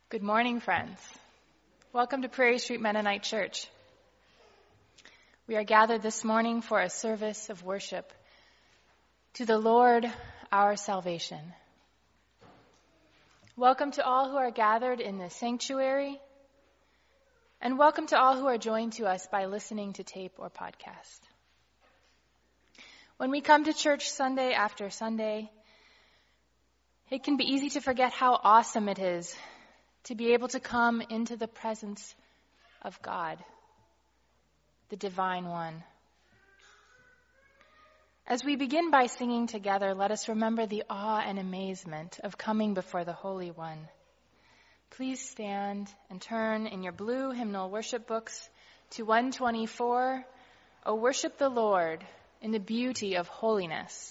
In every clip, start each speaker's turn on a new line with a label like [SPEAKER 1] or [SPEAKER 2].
[SPEAKER 1] Good morning, friends. Welcome to Prairie Street Mennonite Church. We are gathered this morning for a service of worship to the Lord, our salvation. Welcome to all who are gathered in the sanctuary, and welcome to all who are joined to us by listening to tape or podcast. When we come to church Sunday after Sunday, it can be easy to forget how awesome it is to be able to come into the presence of God, the Divine One. As we begin by singing together, let us remember the awe and amazement of coming before the Holy One. Please stand and turn in your blue hymnal worship books to 124, O Worship the Lord in the Beauty of Holiness.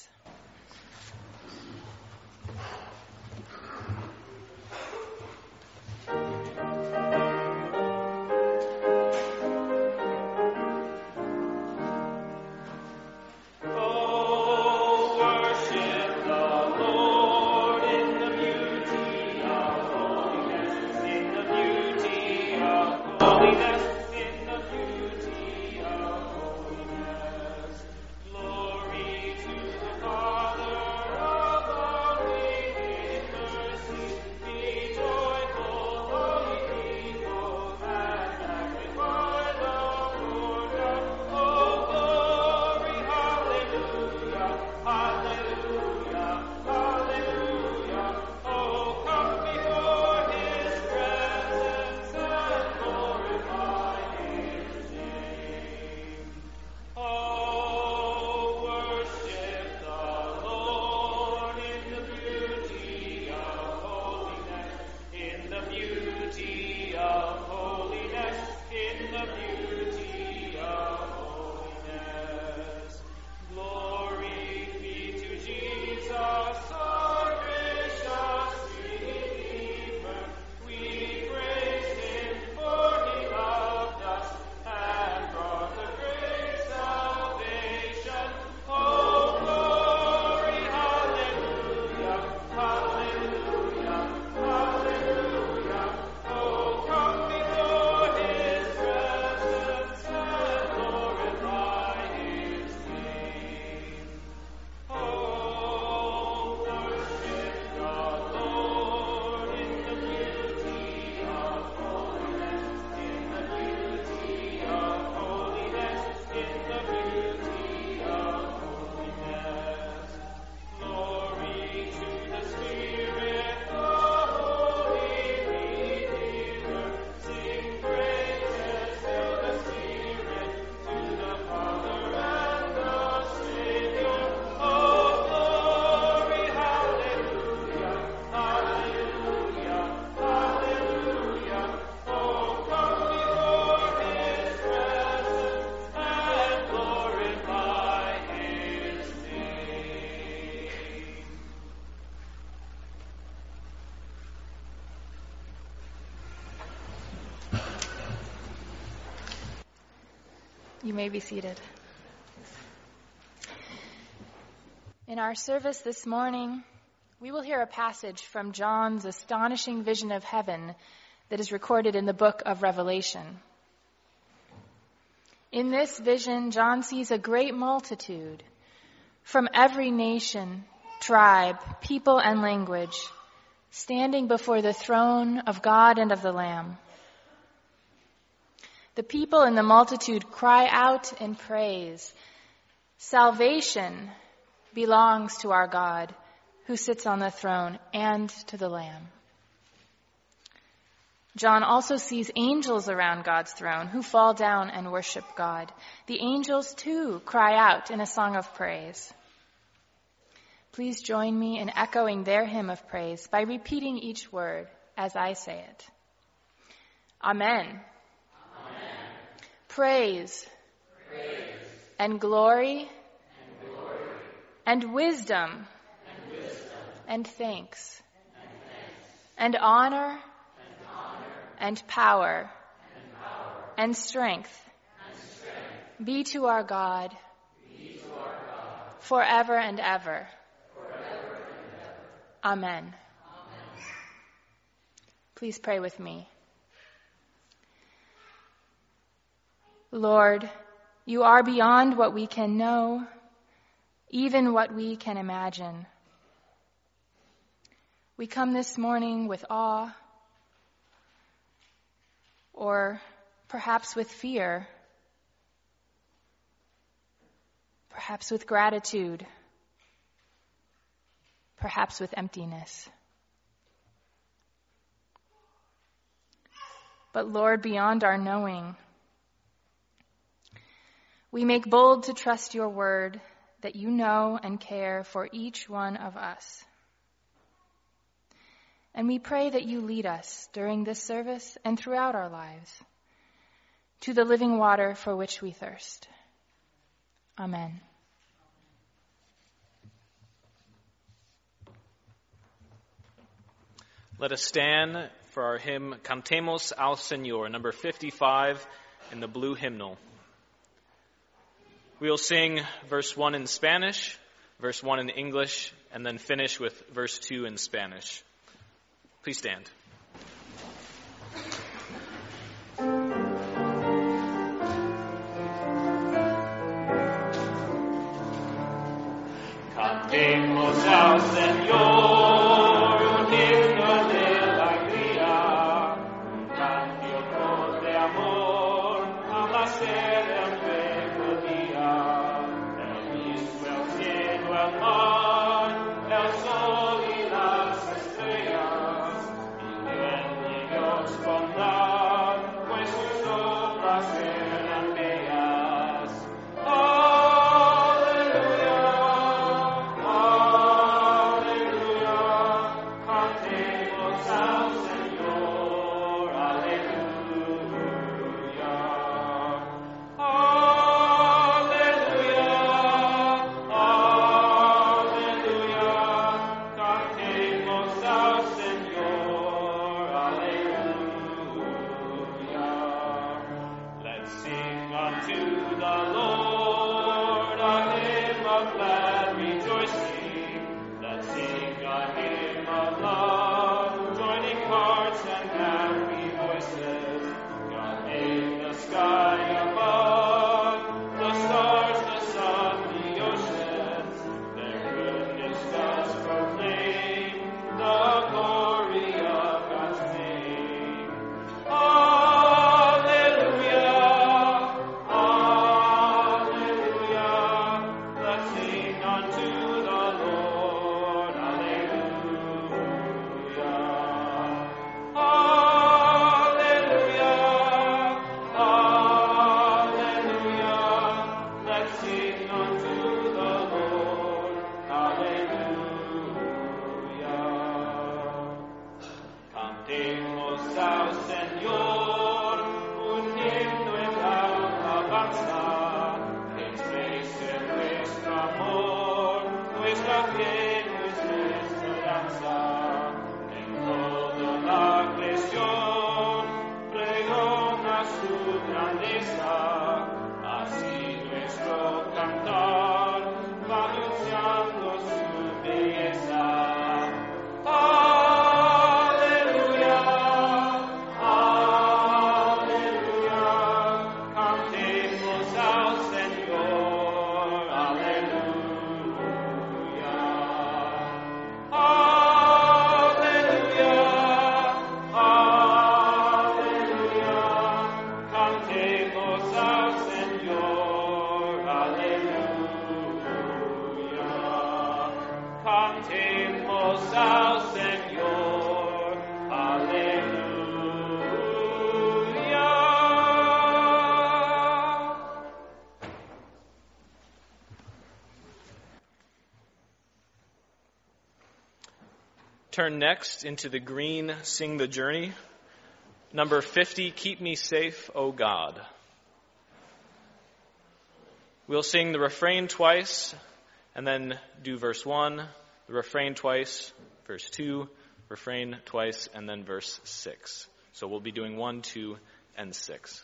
[SPEAKER 1] You may be seated. In our service this morning, we will hear a passage from John's astonishing vision of heaven that is recorded in the book of Revelation. In this vision, John sees a great multitude from every nation, tribe, people, and language standing before the throne of God and of the Lamb. The people in the multitude cry out in praise, "Salvation belongs to our God who sits on the throne and to the Lamb." John also sees angels around God's throne who fall down and worship God. The angels too cry out in a song of praise. Please join me in echoing their hymn of praise by repeating each word as I say it. Amen. Praise, and glory, and wisdom, and thanks, and honor, and power, and strength be to our God forever and ever. Amen. Please pray with me. Lord, you are beyond what we can know, even what we can imagine. We come this morning with awe, or perhaps with fear, perhaps with gratitude, perhaps with emptiness. But Lord, beyond our knowing, we make bold to trust your word that you know and care for each one of us. And we pray that you lead us during this service and throughout our lives to the living water for which we thirst. Amen.
[SPEAKER 2] Let us stand for our hymn, Cantemos al Señor, number 55 in the blue hymnal. We will sing verse 1 in Spanish, verse 1 in English, and then finish with verse 2 in Spanish. Please stand.
[SPEAKER 3] Cantemos al Señor un himno de alegría, un canto de amor a la sed del nuevo día. El mismo el cielo, el mar, el sol y las estrellas, viven y Dios pondrá, pues sus obras eran bellas.
[SPEAKER 2] Turn next into the green, Sing the Journey. Number 50, Keep Me Safe, O God. We'll sing the refrain twice, and then do verse 1, the refrain twice, verse 2, refrain twice, and then verse 6. So we'll be doing 1, 2, and 6.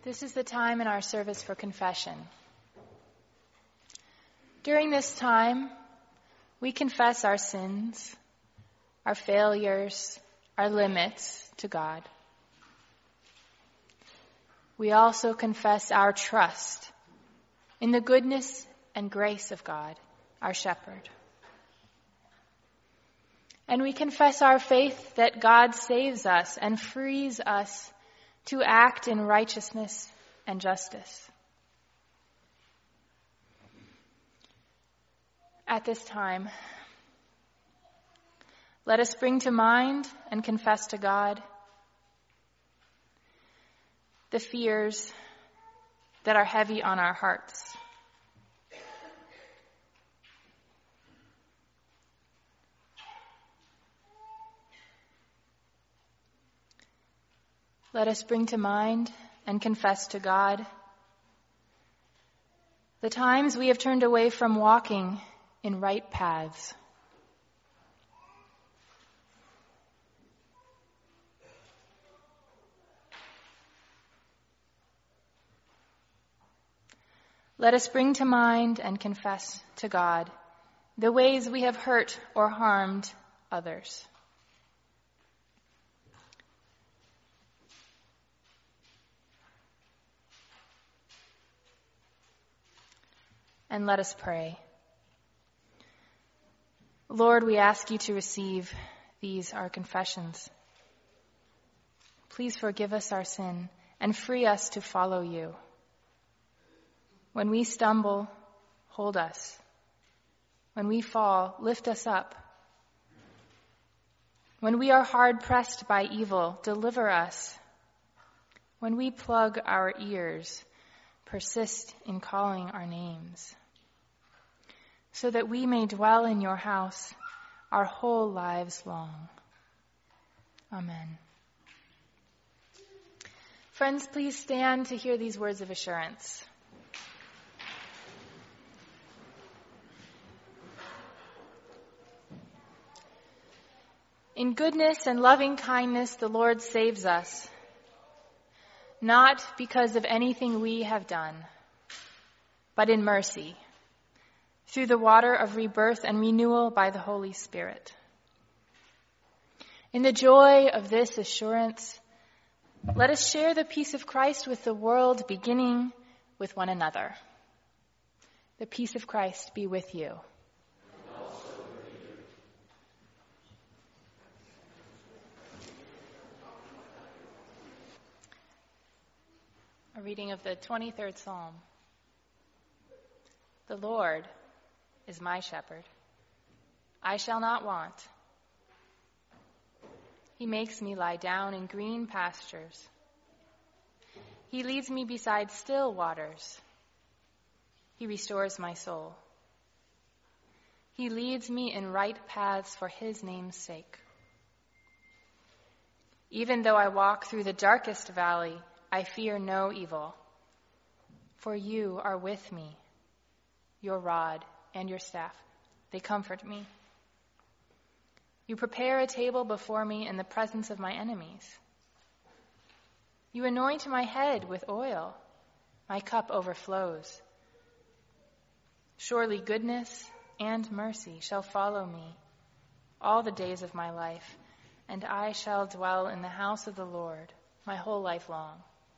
[SPEAKER 1] This is the time in our service for confession. During this time, we confess our sins, our failures, our limits to God. We also confess our trust in the goodness and grace of God, our shepherd. And we confess our faith that God saves us and frees us to act in righteousness and justice. At this time, let us bring to mind and confess to God the fears that are heavy on our hearts. Let us bring to mind and confess to God the times we have turned away from walking in right paths. Let us bring to mind and confess to God the ways we have hurt or harmed others. And let us pray. Lord, we ask you to receive these, our confessions. Please forgive us our sin and free us to follow you. When we stumble, hold us. When we fall, lift us up. When we are hard pressed by evil, deliver us. When we plug our ears, persist in calling our names, so that we may dwell in your house our whole lives long. Amen. Friends, please stand to hear these words of assurance. In goodness and loving kindness, the Lord saves us, not because of anything we have done, but in mercy, through the water of rebirth and renewal by the Holy Spirit. In the joy of this assurance, let us share the peace of Christ with the world, beginning with one another. The peace of Christ be with you. A reading of the 23rd Psalm. The Lord is my shepherd. I shall not want. He makes me lie down in green pastures. He leads me beside still waters. He restores my soul. He leads me in right paths for his name's sake. Even though I walk through the darkest valley, I fear no evil, for you are with me. Your rod and your staff, they comfort me. You prepare a table before me in the presence of my enemies. You anoint my head with oil. My cup overflows. Surely goodness and mercy shall follow me all the days of my life, and I shall dwell in the house of the Lord my whole life long.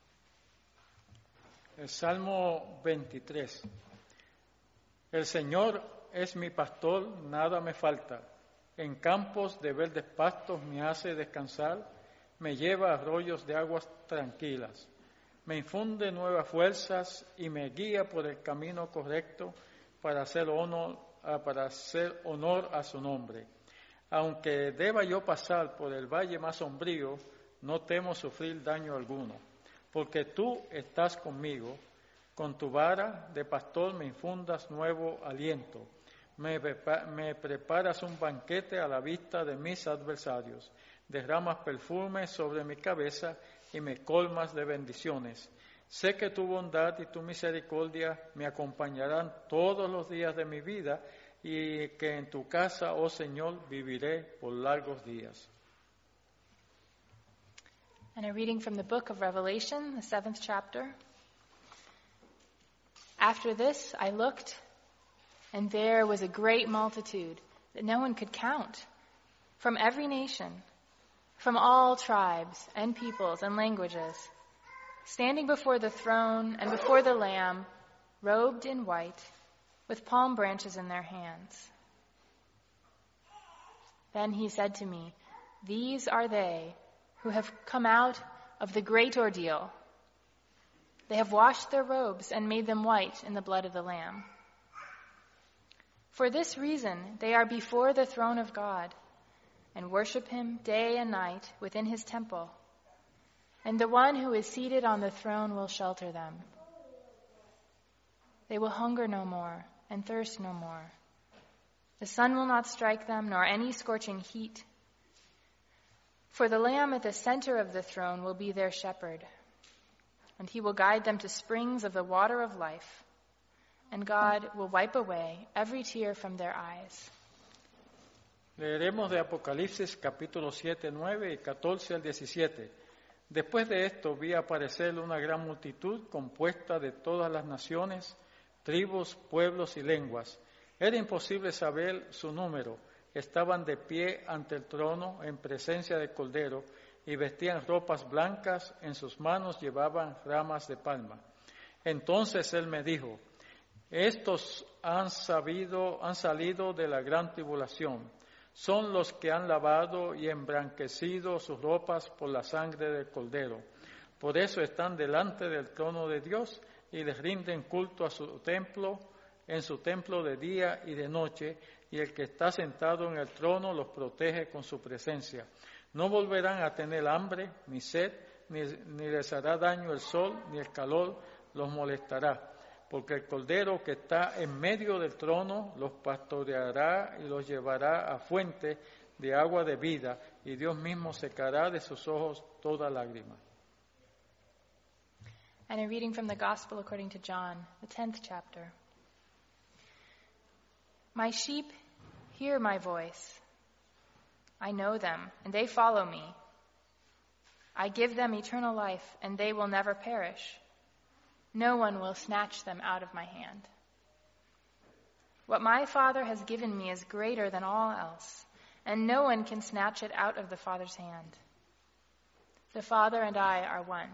[SPEAKER 4] El Salmo 23. El Señor es mi pastor, nada me falta. En campos de verdes pastos me hace descansar, me lleva a arroyos de aguas tranquilas. Me infunde nuevas fuerzas y me guía por el camino correcto para hacer honor a su nombre. Aunque deba yo pasar por el valle más sombrío, no temo sufrir daño alguno, porque tú estás conmigo. Con tu vara de pastor me infundas nuevo aliento. Me preparas un banquete a la vista de mis adversarios. Derramas perfume sobre mi cabeza y me colmas de bendiciones. Sé que tu bondad y tu misericordia me acompañarán todos los días de mi vida y que en tu casa, oh Señor, viviré por largos días.
[SPEAKER 1] And a reading from the book of Revelation, the 7th chapter. After this I looked, and there was a great multitude that no one could count, from every nation, from all tribes and peoples and languages, standing before the throne and before the Lamb, robed in white, with palm branches in their hands. Then he said to me, "These are they who have come out of the great ordeal. They have washed their robes and made them white in the blood of the Lamb. For this reason they are before the throne of God and worship him day and night within his temple. And the one who is seated on the throne will shelter them. They will hunger no more and thirst no more. The sun will not strike them, nor any scorching heat. For the Lamb at the center of the throne will be their shepherd, and he will guide them to springs of the water of life, and God will wipe away every tear from their eyes."
[SPEAKER 4] Leeremos de Apocalipsis capítulo 7, 9 y 14 al 17. Después de esto vi aparecer una gran multitud compuesta de todas las naciones, tribus, pueblos y lenguas. Era imposible saber su número. Estaban de pie ante el trono en presencia del Cordero y vestían ropas blancas, en sus manos llevaban ramas de palma. Entonces él me dijo: estos han salido de la gran tribulación. Son los que han lavado y emblanquecido sus ropas por la sangre del Cordero. Por eso están delante del trono de Dios y les rinden culto a su templo, en su templo de día y de noche, y el que está sentado en el trono los protege con su presencia. No volverán a tener hambre ni sed, ni les hará daño el sol, ni el calor los molestará, porque el Cordero que está en medio del trono los pastoreará y los llevará a fuente de agua de vida, y Dios mismo secará de sus ojos toda lágrima.
[SPEAKER 1] And a reading from the Gospel according to John, the 10th chapter. My sheep hear my voice. I know them, and they follow me. I give them eternal life, and they will never perish. No one will snatch them out of my hand. What my Father has given me is greater than all else, and no one can snatch it out of the Father's hand. The Father and I are one.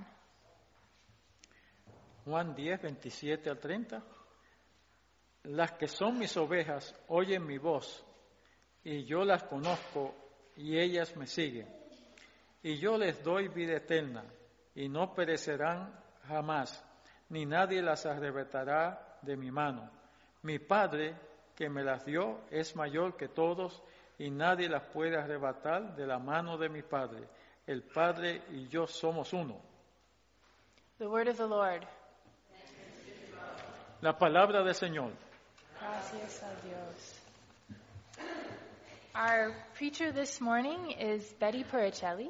[SPEAKER 4] Juan 10, 27 al 30. Las que son mis ovejas oyen mi voz, y yo las conozco, y ellas me siguen. Y yo les doy vida eterna, y no perecerán jamás, ni nadie las arrebatará de mi mano. Mi Padre, que me las dio, es mayor que todos, y nadie las puede arrebatar de la mano de mi Padre. El Padre y yo somos uno.
[SPEAKER 1] The word of the Lord.
[SPEAKER 4] La palabra del Señor.
[SPEAKER 1] Gracias a Dios. Our preacher this morning is Betty Puricelli.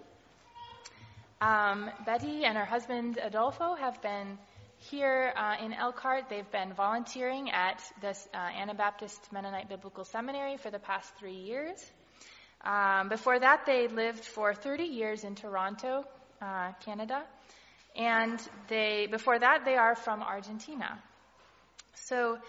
[SPEAKER 1] Betty and her husband Adolfo have been here in Elkhart. They've been volunteering at the Anabaptist Mennonite Biblical Seminary for the past 3 years. Before that, they lived for 30 years in Toronto, Canada. And before that, they are from Argentina. So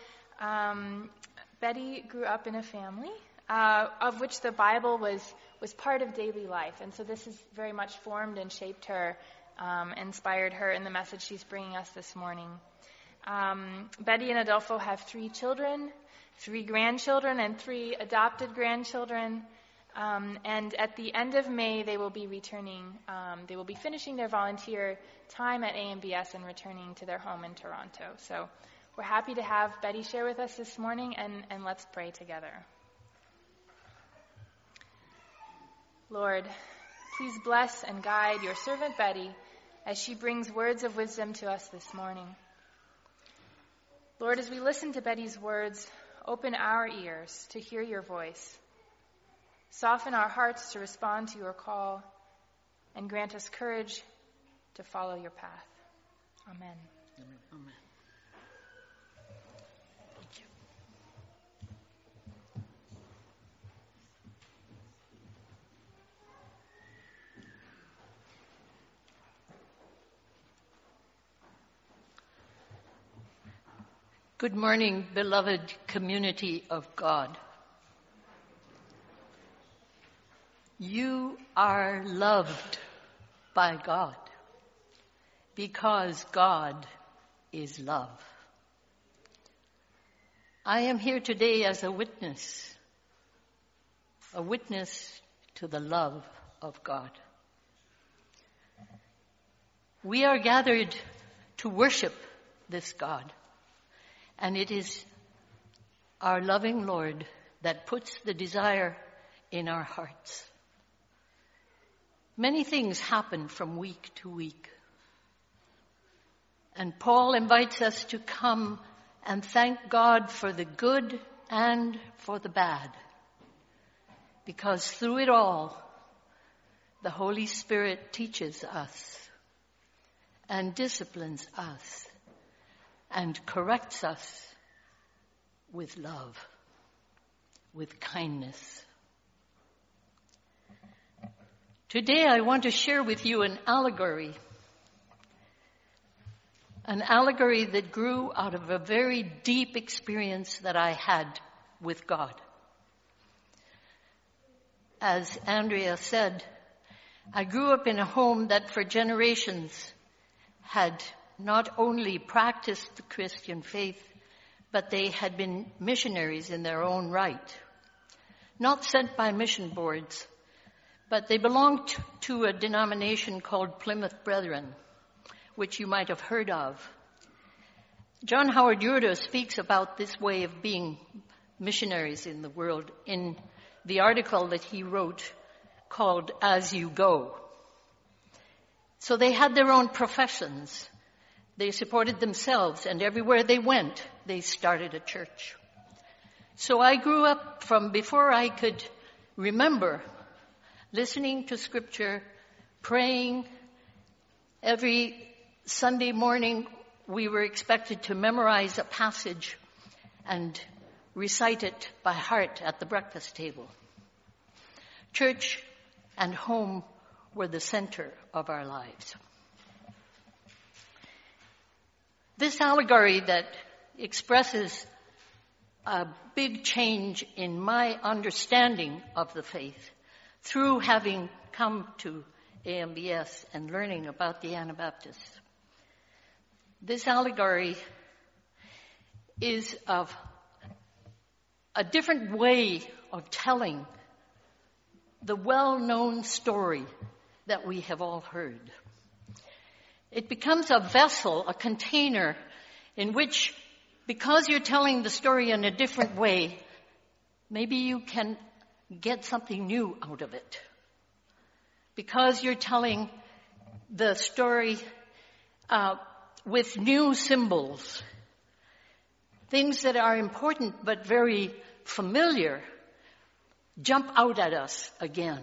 [SPEAKER 1] Betty grew up in a family of which the Bible was part of daily life. And so this has very much formed and shaped her, inspired her in the message she's bringing us this morning. Betty and Adolfo have 3 children, 3 grandchildren, and 3 adopted grandchildren. And at the end of May, they will be finishing their volunteer time at AMBS and returning to their home in Toronto. So we're happy to have Betty share with us this morning, and let's pray together. Lord, please bless and guide your servant Betty as she brings words of wisdom to us this morning. Lord, as we listen to Betty's words, open our ears to hear your voice. Soften our hearts to respond to your call, and grant us courage to follow your path. Amen.
[SPEAKER 4] Amen. Amen.
[SPEAKER 5] Good morning, beloved community of God. You are loved by God because God is love. I am here today as a witness to the love of God. We are gathered to worship this God. And it is our loving Lord that puts the desire in our hearts. Many things happen from week to week. And Paul invites us to come and thank God for the good and for the bad. Because through it all, the Holy Spirit teaches us and disciplines us and corrects us with love, with kindness. Today I want to share with you an allegory that grew out of a very deep experience that I had with God. As Andrea said, I grew up in a home that for generations had not only practiced the Christian faith, but they had been missionaries in their own right. Not sent by mission boards, but they belonged to a denomination called Plymouth Brethren, which you might have heard of. John Howard Yoder speaks about this way of being missionaries in the world in the article that he wrote called As You Go. So they had their own professions. They supported themselves, and everywhere they went, they started a church. So I grew up from before I could remember, listening to Scripture, praying. Every Sunday morning, we were expected to memorize a passage and recite it by heart at the breakfast table. Church and home were the center of our lives. This allegory that expresses a big change in my understanding of the faith through having come to AMBS and learning about the Anabaptists. This allegory is of a different way of telling the well-known story that we have all heard. It becomes a vessel, a container, in which, because you're telling the story in a different way, maybe you can get something new out of it. Because you're telling the story with new symbols, things that are important but very familiar jump out at us again.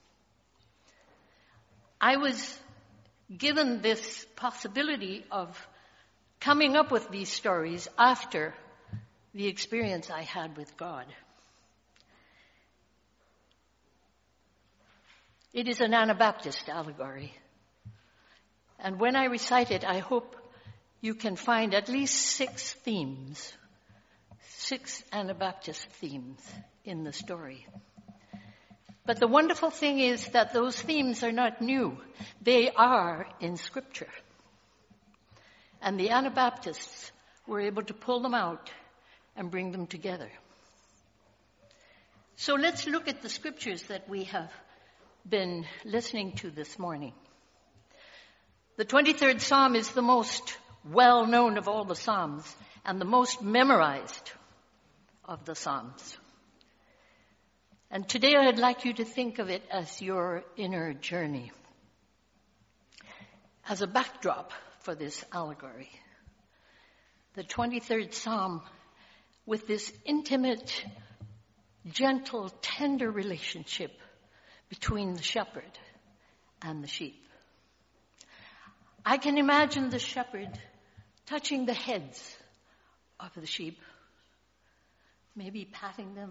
[SPEAKER 5] I was given this possibility of coming up with these stories after the experience I had with God. It is an Anabaptist allegory. And when I recite it, I hope you can find at least 6 themes, 6 Anabaptist themes in the story. But the wonderful thing is that those themes are not new. They are in Scripture. And the Anabaptists were able to pull them out and bring them together. So let's look at the Scriptures that we have been listening to this morning. The 23rd Psalm is the most well-known of all the Psalms and the most memorized of the Psalms. And today I'd like you to think of it as your inner journey, as a backdrop for this allegory. The 23rd Psalm with this intimate, gentle, tender relationship between the shepherd and the sheep. I can imagine the shepherd touching the heads of the sheep, maybe patting them,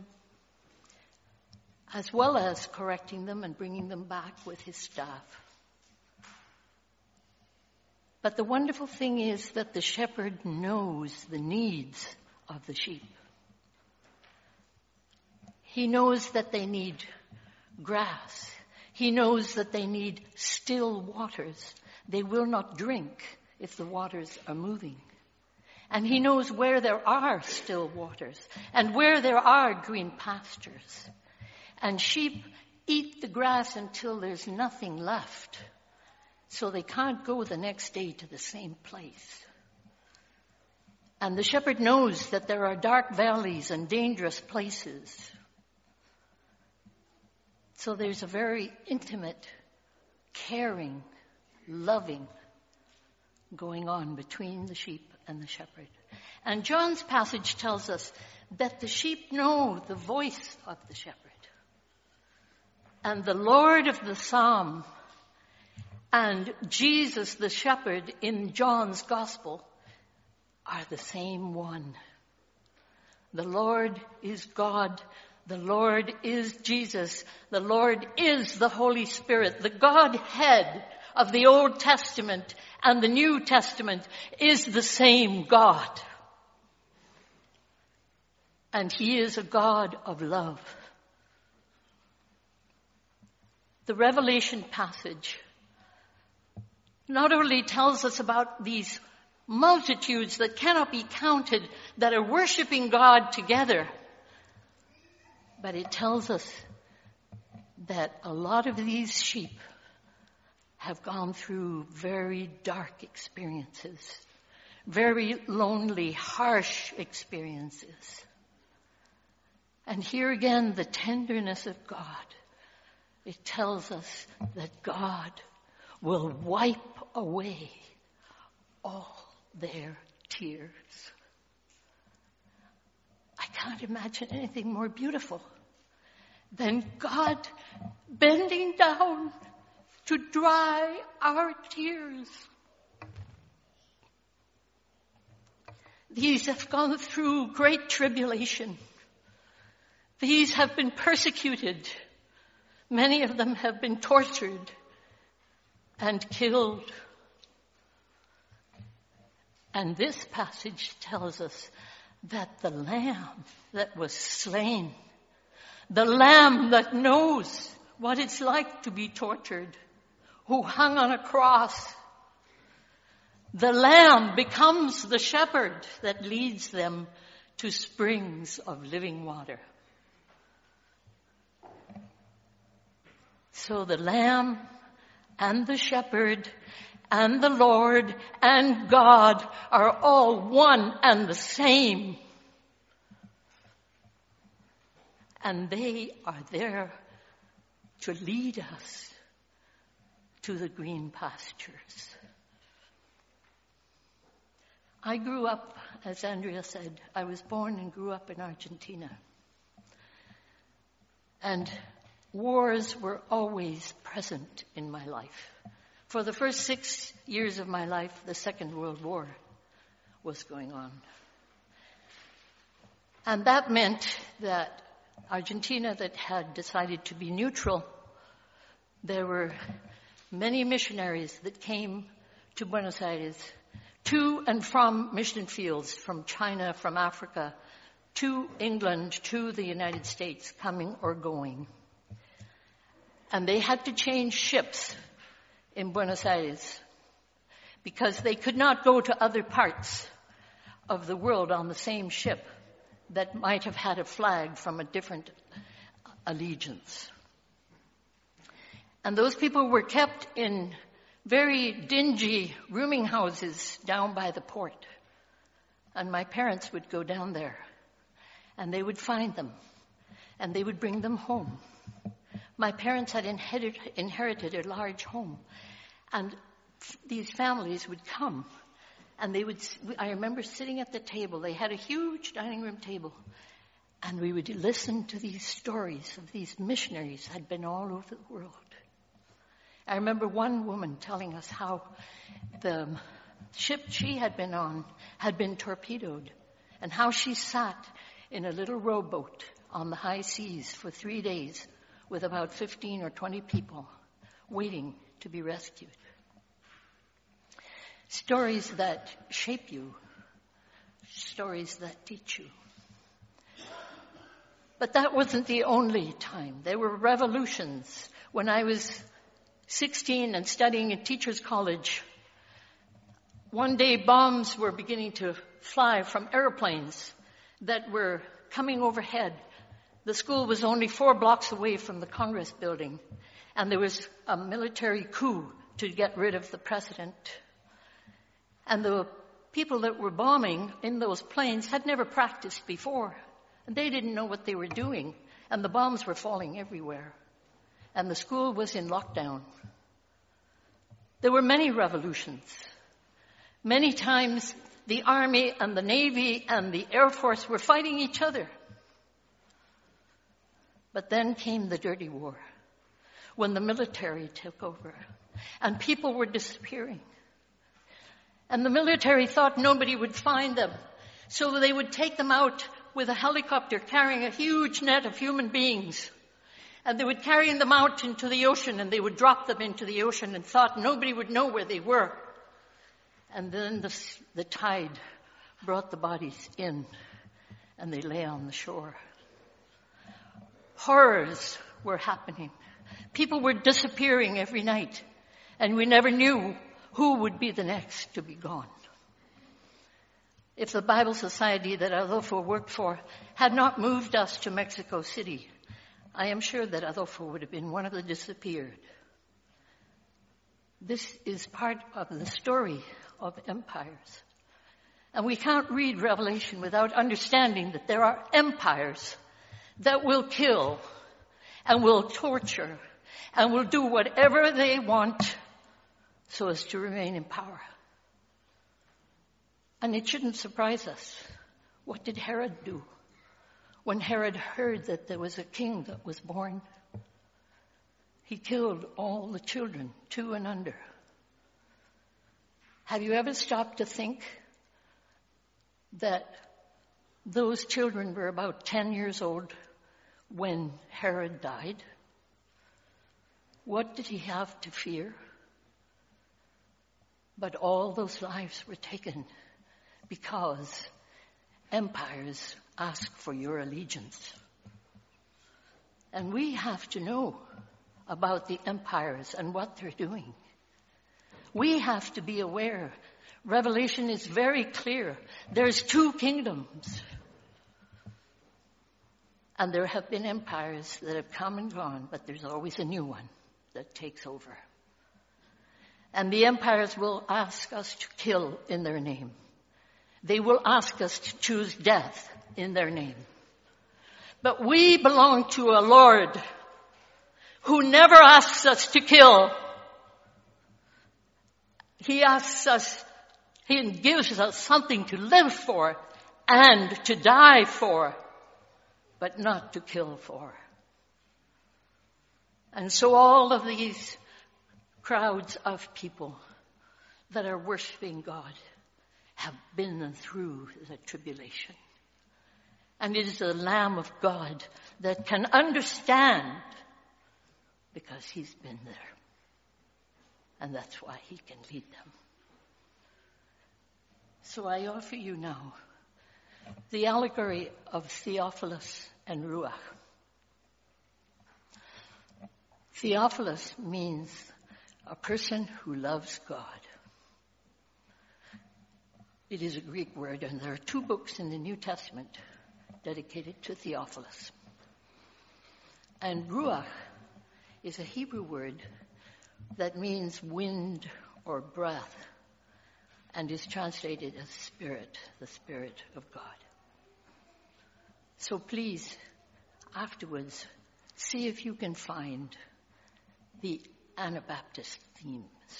[SPEAKER 5] as well as correcting them and bringing them back with his staff. But the wonderful thing is that the shepherd knows the needs of the sheep. He knows that they need grass. He knows that they need still waters. They will not drink if the waters are moving. And he knows where there are still waters and where there are green pastures. And sheep eat the grass until there's nothing left. So they can't go the next day to the same place. And the shepherd knows that there are dark valleys and dangerous places. So there's a very intimate, caring, loving going on between the sheep and the shepherd. And John's passage tells us that the sheep know the voice of the shepherd. And the Lord of the psalm and Jesus the shepherd in John's gospel are the same one. The Lord is God. The Lord is Jesus. The Lord is the Holy Spirit. The Godhead of the Old Testament and the New Testament is the same God. And He is a God of love. The Revelation passage not only tells us about these multitudes that cannot be counted that are worshiping God together, but it tells us that a lot of these sheep have gone through very dark experiences, very lonely, harsh experiences. And here again, the tenderness of God. It tells us that God will wipe away all their tears. I can't imagine anything more beautiful than God bending down to dry our tears. These have gone through great tribulation. These have been persecuted. Many of them have been tortured and killed. And this passage tells us that the Lamb that was slain, the Lamb that knows what it's like to be tortured, who hung on a cross, the Lamb becomes the shepherd that leads them to springs of living water. So the Lamb and the shepherd and the Lord and God are all one and the same. And they are there to lead us to the green pastures. I grew up, as Andrea said, I was born and grew up in Argentina. And wars were always present in my life. For the first 6 years of my life, the Second World War was going on. And that meant that Argentina, that had decided to be neutral, there were many missionaries that came to Buenos Aires, to and from mission fields, from China, from Africa, to England, to the United States, coming or going. And they had to change ships in Buenos Aires because they could not go to other parts of the world on the same ship that might have had a flag from a different allegiance. And those people were kept in very dingy rooming houses down by the port. And my parents would go down there and they would find them and they would bring them home. My parents had inherited a large home, and these families would come, and I remember sitting at the table. They had a huge dining room table, and we would listen to these stories of these missionaries had been all over the world. I remember one woman telling us how the ship she had been on had been torpedoed, and how she sat in a little rowboat on the high seas for 3 days with about 15 or 20 people waiting to be rescued. stories that shape you, stories that teach you. But that wasn't the only time. There were revolutions. When I was 16 and studying at Teachers College, one day bombs were beginning to fly from airplanes that were coming overhead. The school was only 4 blocks away from the Congress building, and there was a military coup to get rid of the president. And the people that were bombing in those planes had never practiced before. And they didn't know what they were doing. And the bombs were falling everywhere. And the school was in lockdown. There were many revolutions. Many times the Army and the Navy and the Air Force were fighting each other. But then came the dirty war, when the military took over. And people were disappearing. And the military thought nobody would find them. So they would take them out with a helicopter carrying a huge net of human beings. And they would carry them out into the ocean, and they would drop them into the ocean and thought nobody would know where they were. And then the tide brought the bodies in, and they lay on the shore. Horrors were happening. People were disappearing every night, and we never knew who would be the next to be gone. If the Bible Society that Adolfo worked for had not moved us to Mexico City, I am sure that Adolfo would have been one of the disappeared. This is part of the story of empires. And we can't read Revelation without understanding that there are empires that will kill and will torture and will do whatever they want so as to remain in power. And it shouldn't surprise us. What did Herod do when Herod heard that there was a king that was born? He killed all the children, 2 and under. Have you ever stopped to think that those children were about 10 years old when Herod died? What did he have to fear? But all those lives were taken because empires ask for your allegiance. And we have to know about the empires and what they're doing. We have to be aware. Revelation is very clear. There's 2 kingdoms. And there have been empires that have come and gone, but there's always a new one that takes over. And the empires will ask us to kill in their name. They will ask us to choose death in their name. But we belong to a Lord who never asks us to kill. He asks us, He gives us something to live for and to die for, but not to kill for. And so all of these crowds of people that are worshiping God have been through the tribulation. And it is the Lamb of God that can understand because He's been there. And that's why He can lead them. So I offer you now the allegory of Theophilus and Ruach. Theophilus means a person who loves God. It is a Greek word, and there are 2 books in the New Testament dedicated to Theophilus. And Ruach is a Hebrew word that means wind or breath, and is translated as spirit, the Spirit of God. So please, afterwards, see if you can find the Anabaptist themes.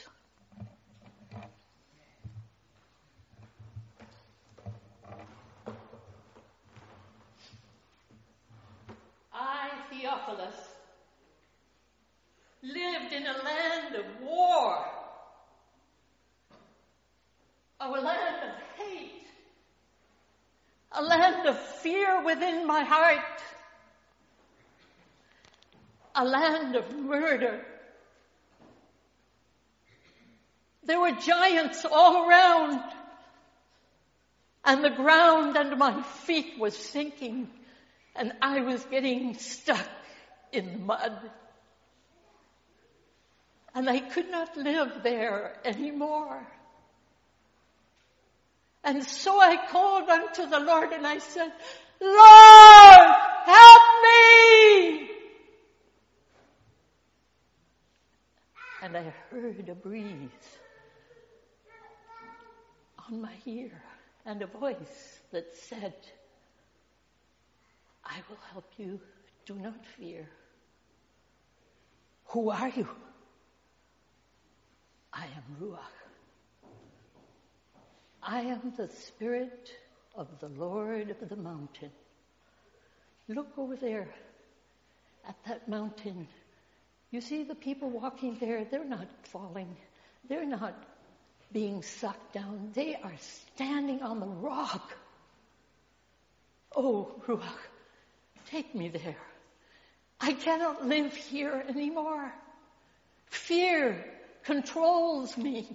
[SPEAKER 5] I, Theophilus, lived in a land of war, a land of hate, a land of fear within my heart, a land of murder. There were giants all around. And the ground under my feet was sinking. And I was getting stuck in the mud. And I could not live there anymore. And so I called unto the Lord and I said, Lord, help me! And I heard a breeze on my ear and a voice that said, I will help you. Do not fear. Who are you? I am Ruach. I am the Spirit of the Lord of the mountain. Look over there at that mountain. You see the people walking there, they're not falling. They're not being sucked down. They are standing on the rock. Oh, Ruach, take me there. I cannot live here anymore. Fear controls me.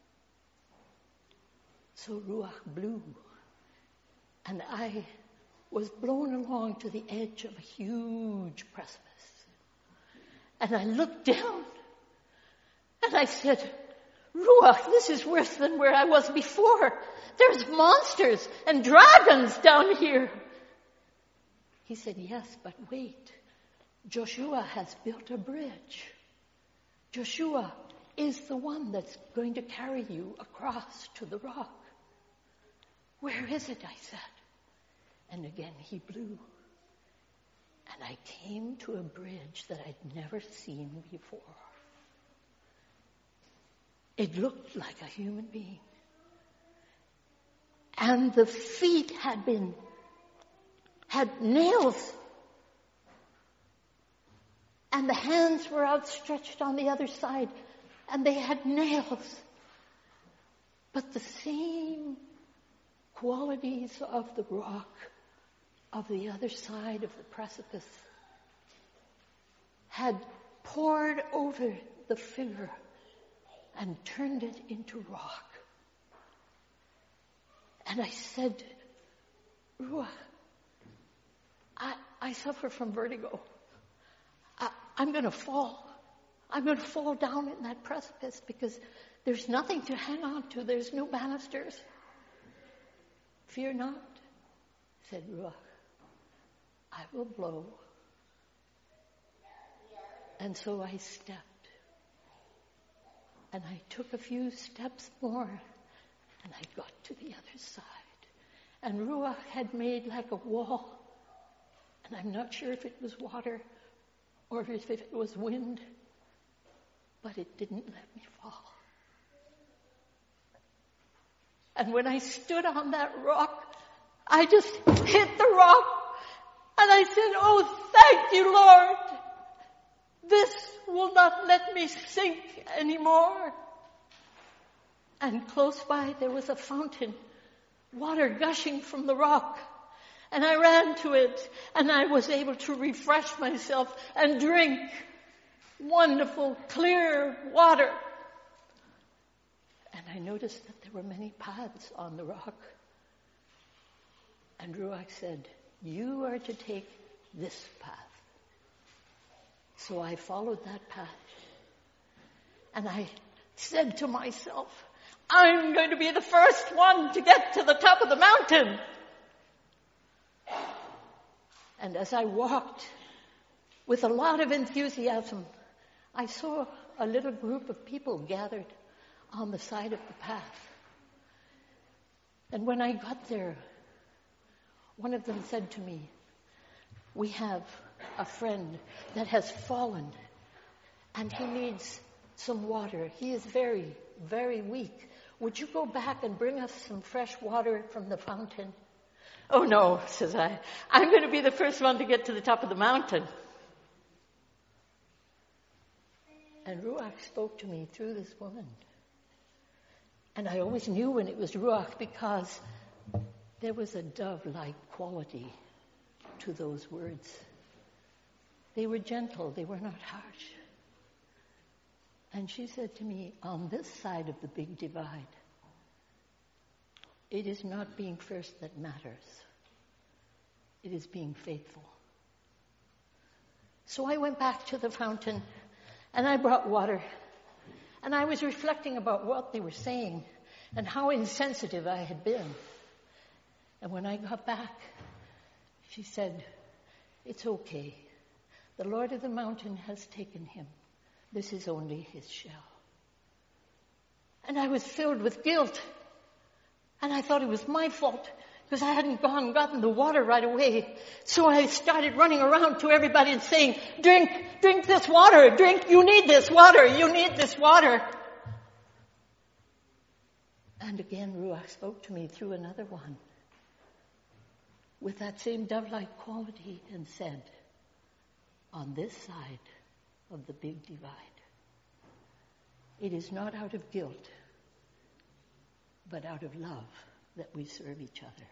[SPEAKER 5] So Ruach blew, and I was blown along to the edge of a huge precipice. And I looked down, and I said, Ruach, this is worse than where I was before. There's monsters and dragons down here. He said, yes, but wait. Joshua has built a bridge. Joshua is the one that's going to carry you across to the rock. Where is it? I said. And again he blew. And I came to a bridge that I'd never seen before. It looked like a human being. And the feet had nails. And the hands were outstretched on the other side. And they had nails. But the same qualities of the rock of the other side of the precipice had poured over the figure and turned it into rock. And I said, Ruach, I suffer from vertigo. I'm going to fall. I'm going to fall down in that precipice because there's nothing to hang on to. There's no banisters. Fear not, said Ruach. I will blow. And so I stepped. And I took a few steps more. And I got to the other side. And Ruach had made like a wall. And I'm not sure if it was water or if it was wind. But it didn't let me fall. And when I stood on that rock, I just hit the rock. And I said, oh, thank you, Lord. This will not let me sink anymore. And close by there was a fountain, water gushing from the rock. And I ran to it, and I was able to refresh myself and drink wonderful, clear water. And I noticed that there were many paths on the rock. And Ruach said, you are to take this path. So I followed that path. And I said to myself, I'm going to be the first one to get to the top of the mountain. And as I walked with a lot of enthusiasm, I saw a little group of people gathered on the side of the path. And when I got there, one of them said to me, we have a friend that has fallen and he needs some water. He is very, very weak. Would you go back and bring us some fresh water from the fountain? Oh no, says I. I'm going to be the first one to get to the top of the mountain. And Ruach spoke to me through this woman. And I always knew when it was Ruach because there was a dove-like quality to those words. They were gentle, they were not harsh. And she said to me, on this side of the big divide, it is not being first that matters. It is being faithful. So I went back to the fountain and I brought water. And I was reflecting about what they were saying and how insensitive I had been. And when I got back, she said, it's okay. The Lord of the mountain has taken him. This is only his shell. And I was filled with guilt. And I thought it was my fault because I hadn't gone and gotten the water right away. So I started running around to everybody and saying, drink this water, you need this water, you need this water. And again, Ruach spoke to me through another one with that same dove-like quality and said, on this side of the big divide, it is not out of guilt, but out of love that we serve each other.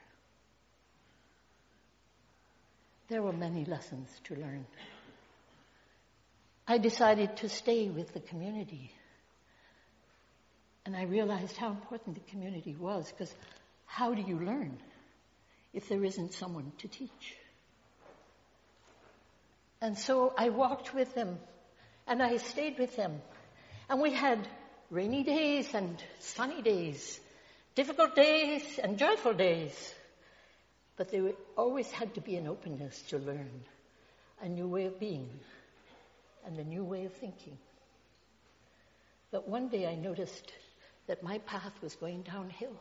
[SPEAKER 5] There were many lessons to learn. I decided to stay with the community. And I realized how important the community was, because how do you learn if there isn't someone to teach? And so I walked with them, and I stayed with them. And we had rainy days and sunny days, difficult days and joyful days. But there always had to be an openness to learn a new way of being and a new way of thinking. But one day I noticed that my path was going downhill.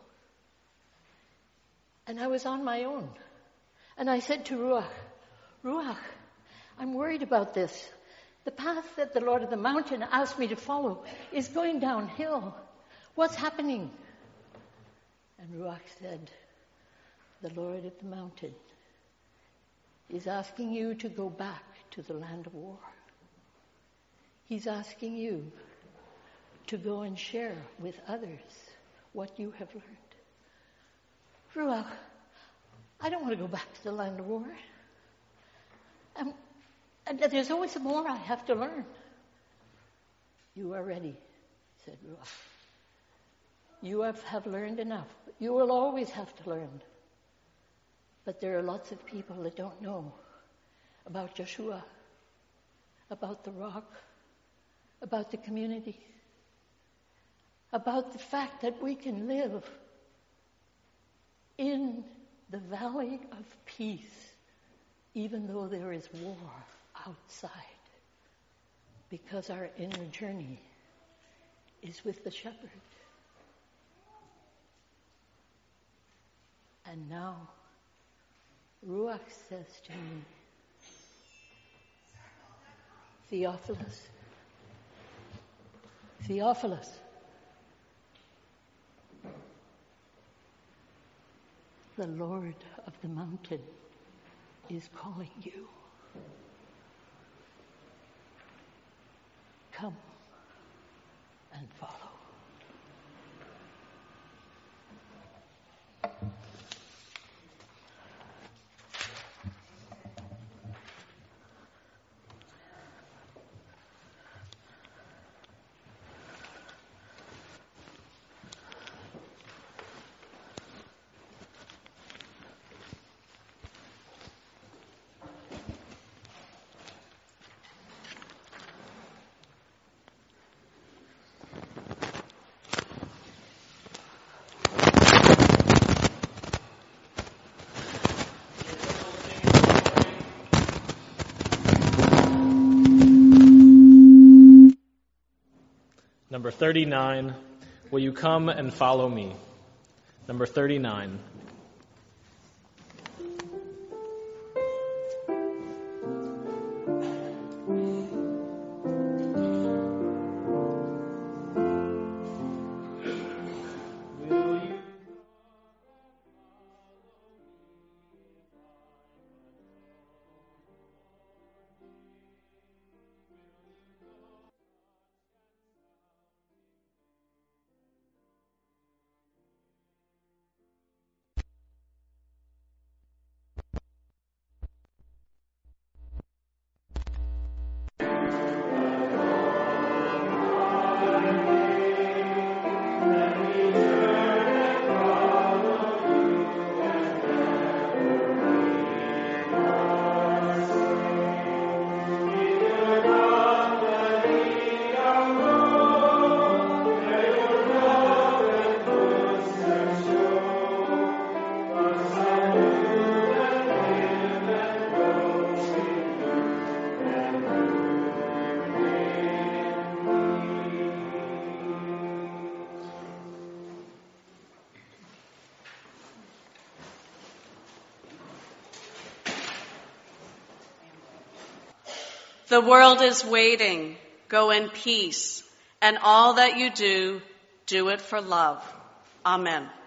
[SPEAKER 5] And I was on my own. And I said to Ruach, I'm worried about this. The path that the Lord of the mountain asked me to follow is going downhill. What's happening? And Ruach said, the Lord of the mountain is asking you to go back to the land of war. He's asking you to go and share with others what you have learned. Ruach, I don't want to go back to the land of war. And there's always more I have to learn. You are ready, said Ruach. You have learned enough. You will always have to learn. But there are lots of people that don't know about Joshua, about the rock, about the community, about the fact that we can live in the valley of peace, even though there is war outside, because our inner journey is with the shepherd. And now, Ruach says to me, Theophilus, the Lord of the mountain is calling you. Come and follow.
[SPEAKER 2] Number 39, will you come and follow me? Number 39.
[SPEAKER 6] The world is waiting. Go in peace. And all that you do, do it for love. Amen.